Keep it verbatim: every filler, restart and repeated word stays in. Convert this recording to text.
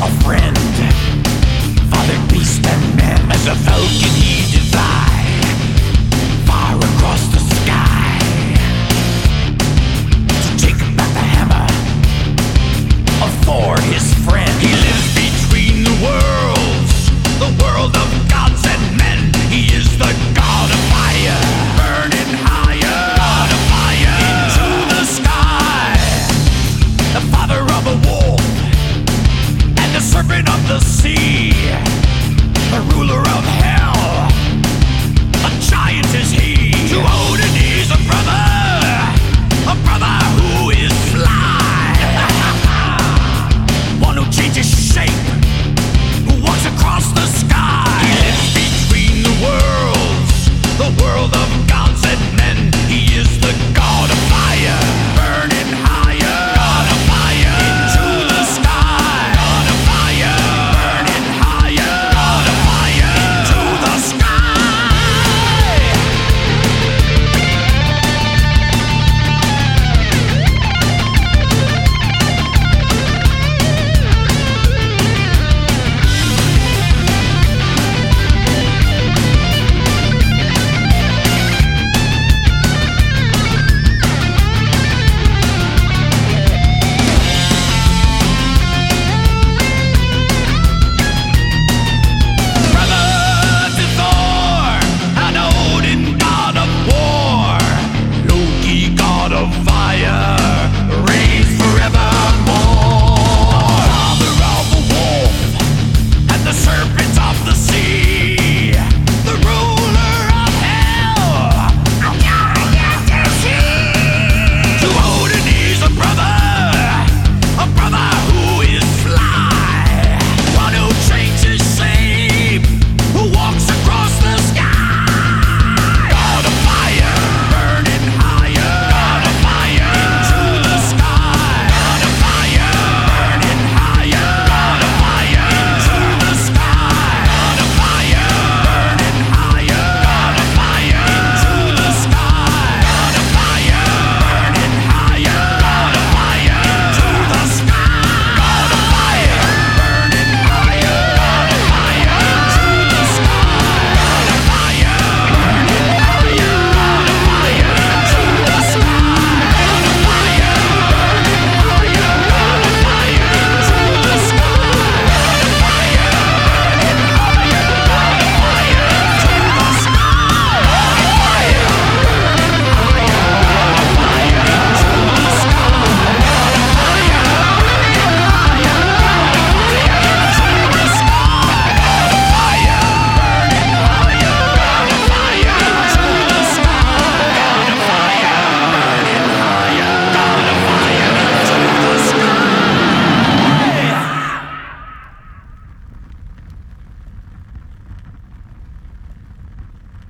a friend. Father, beast, and man, as a falcon he did fly far across the sky to take back the hammer of Thor, his friend. He lives between the worlds, the world of gods and men. He is the god of fire, burning higher, god of fire, into the sky. The father of a wolf and the serpent of the sea, the ruler of